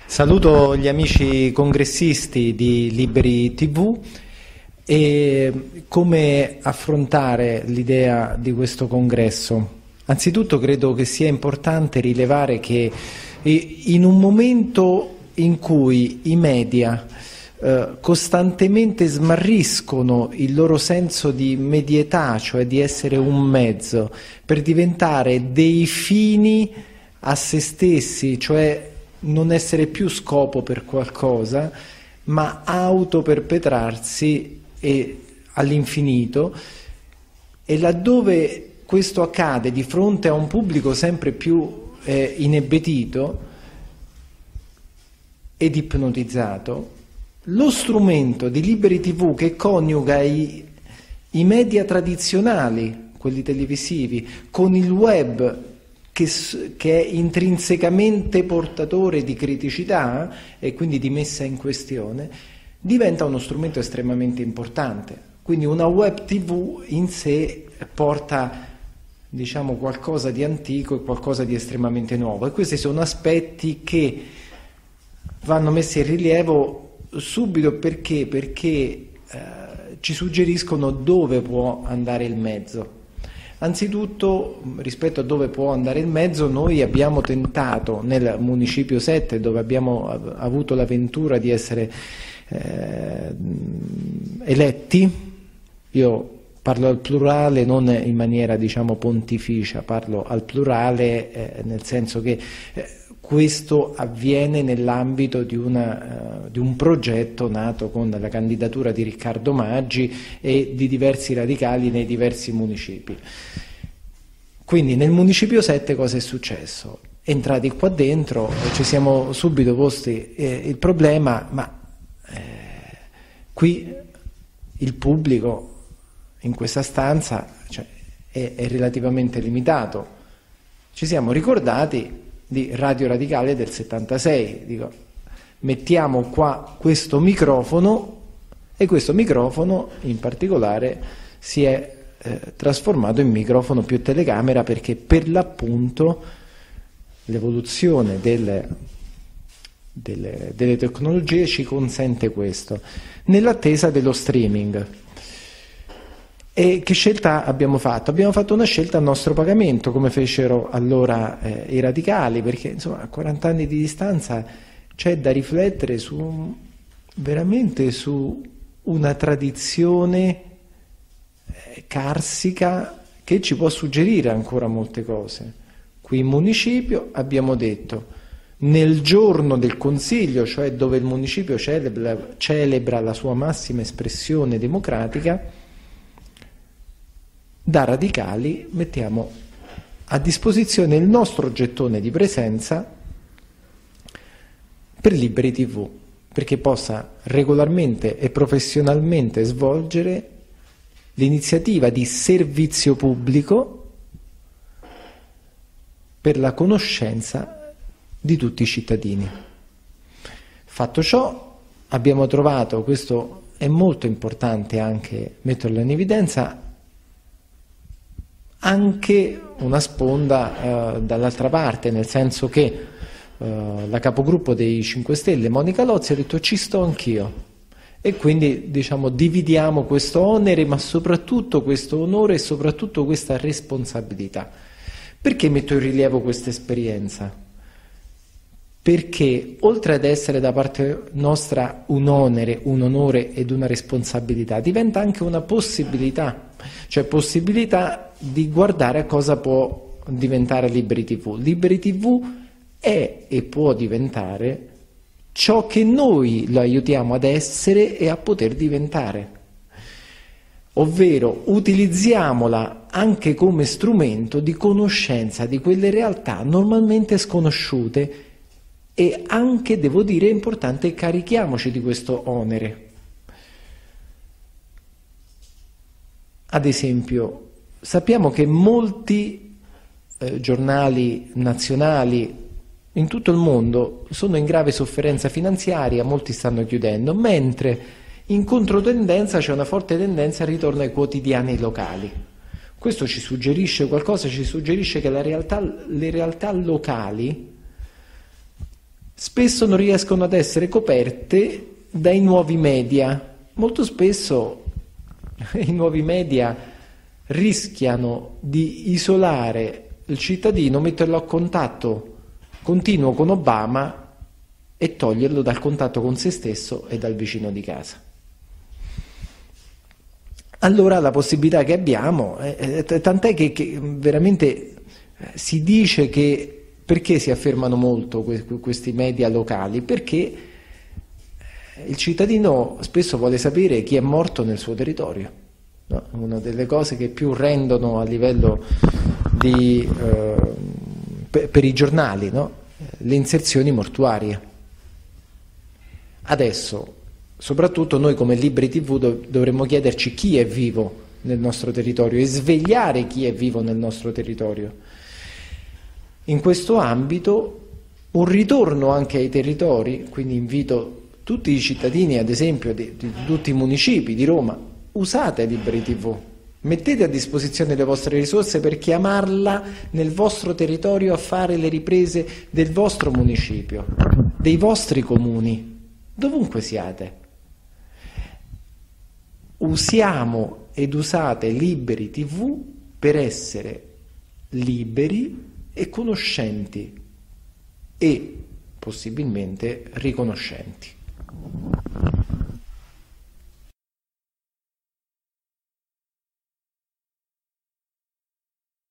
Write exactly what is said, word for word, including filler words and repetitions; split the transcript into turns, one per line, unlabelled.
Saluto gli amici congressisti di Liberi tivù e come affrontare l'idea di questo congresso. Anzitutto credo che sia importante rilevare che in un momento in cui i media eh, costantemente smarriscono il loro senso di medietà, cioè di essere un mezzo, per diventare dei fini a se stessi, cioè non essere più scopo per qualcosa, ma autoperpetrarsi e all'infinito, e laddove questo accade di fronte a un pubblico sempre più eh, inebetito ed ipnotizzato, lo strumento di Liberi tivù che coniuga i, i media tradizionali, quelli televisivi, con il web, Che, che è intrinsecamente portatore di criticità e quindi di messa in questione, diventa uno strumento estremamente importante. Quindi una web tivù in sé porta, diciamo, qualcosa di antico e qualcosa di estremamente nuovo, e questi sono aspetti che vanno messi in rilievo subito. Perché? Perché eh, ci suggeriscono dove può andare il mezzo. Anzitutto, rispetto a dove può andare il mezzo, noi abbiamo tentato nel Municipio sette, dove abbiamo avuto la ventura di essere eh, eletti, io parlo al plurale non in maniera, diciamo, pontificia, parlo al plurale eh, nel senso che eh, questo avviene nell'ambito di, una, uh, di un progetto nato con la candidatura di Riccardo Maggi e di diversi radicali nei diversi municipi. Quindi nel Municipio sette cosa è successo? Entrati qua dentro ci siamo subito posti eh, il problema, ma eh, qui il pubblico in questa stanza, cioè, è, è relativamente limitato. Ci siamo ricordati di Radio Radicale del settantasei, dico, mettiamo qua questo microfono, e questo microfono in particolare si è eh, trasformato in microfono più telecamera, perché per l'appunto l'evoluzione delle, delle, delle tecnologie ci consente questo, nell'attesa dello streaming. E che scelta abbiamo fatto? Abbiamo fatto una scelta a nostro pagamento, come fecero allora eh, i radicali, perché insomma a quaranta anni di distanza c'è da riflettere su veramente su una tradizione eh, carsica che ci può suggerire ancora molte cose. Qui in municipio abbiamo detto, nel giorno del Consiglio, cioè dove il municipio celebra, celebra la sua massima espressione democratica, da radicali mettiamo a disposizione il nostro gettone di presenza per Liberi tivù, perché possa regolarmente e professionalmente svolgere l'iniziativa di servizio pubblico per la conoscenza di tutti i cittadini. Fatto ciò, abbiamo trovato, questo è molto importante anche metterlo in evidenza, anche una sponda eh, dall'altra parte, nel senso che eh, la capogruppo dei cinque Stelle, Monica Lozzi, ha detto ci sto anch'io, e quindi, diciamo, dividiamo questo onere, ma soprattutto questo onore e soprattutto questa responsabilità. Perché metto in rilievo questa esperienza? Perché oltre ad essere da parte nostra un onere, un onore ed una responsabilità, diventa anche una possibilità, cioè possibilità di guardare a cosa può diventare Liberi tivù. Liberi tivù è e può diventare ciò che noi lo aiutiamo ad essere e a poter diventare, ovvero utilizziamola anche come strumento di conoscenza di quelle realtà normalmente sconosciute. E anche, devo dire, è importante, carichiamoci di questo onere. Ad esempio, sappiamo che molti eh, giornali nazionali in tutto il mondo sono in grave sofferenza finanziaria, molti stanno chiudendo, mentre in controtendenza c'è una forte tendenza al ritorno ai quotidiani locali. Questo ci suggerisce qualcosa, ci suggerisce che la realtà, le realtà locali spesso non riescono ad essere coperte dai nuovi media. Molto spesso i nuovi media rischiano di isolare il cittadino, metterlo a contatto continuo con Obama e toglierlo dal contatto con se stesso e dal vicino di casa. Allora la possibilità che abbiamo, eh, tant'è che, che veramente si dice che perché si affermano molto que- questi media locali? Perché il cittadino spesso vuole sapere chi è morto nel suo territorio, no? Una delle cose che più rendono a livello di, eh, per, per i giornali, no? Le inserzioni mortuarie. Adesso, soprattutto noi come Liberi tivù do- dovremmo chiederci chi è vivo nel nostro territorio e svegliare chi è vivo nel nostro territorio. In questo ambito un ritorno anche ai territori, quindi invito tutti i cittadini, ad esempio di, di tutti i municipi di Roma, usate Liberi tivù, mettete a disposizione le vostre risorse per chiamarla nel vostro territorio a fare le riprese del vostro municipio, dei vostri comuni, dovunque siate. Usiamo ed usate Liberi tivù per essere liberi e conoscenti e possibilmente riconoscenti.